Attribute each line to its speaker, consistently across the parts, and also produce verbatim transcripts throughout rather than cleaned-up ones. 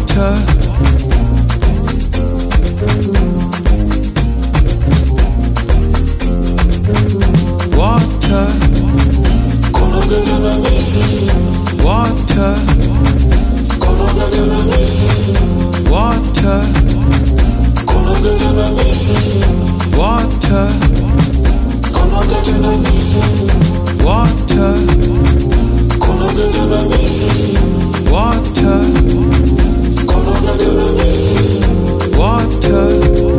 Speaker 1: water, water, water, water, water, water, water, water,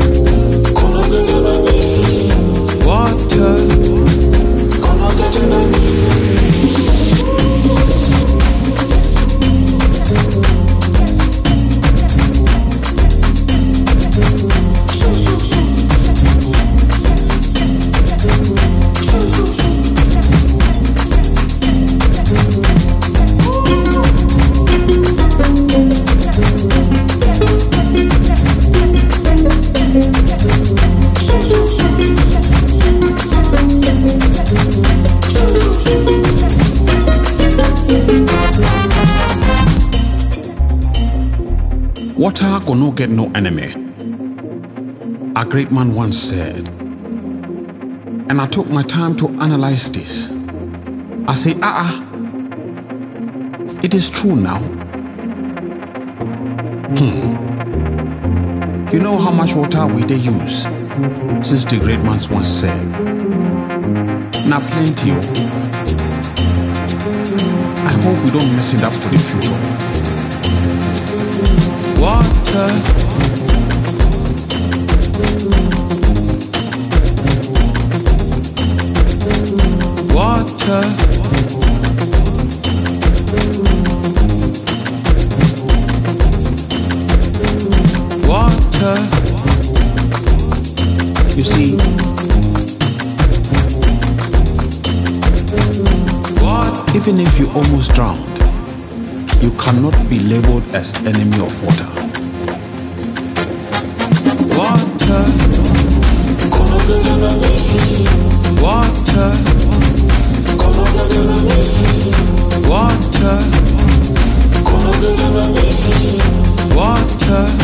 Speaker 1: water. Water go no get no enemy, a great man once said. And I took my time to analyze this. I say, ah, ah, it is true now. Hmm. You know how much water we they use, since the great man once said. Now plenty. I hope we don't mess it up for the future. Water, water, water. You see, what? Even if you almost drowned, you cannot be labeled as enemy of water. Water, water, water, water,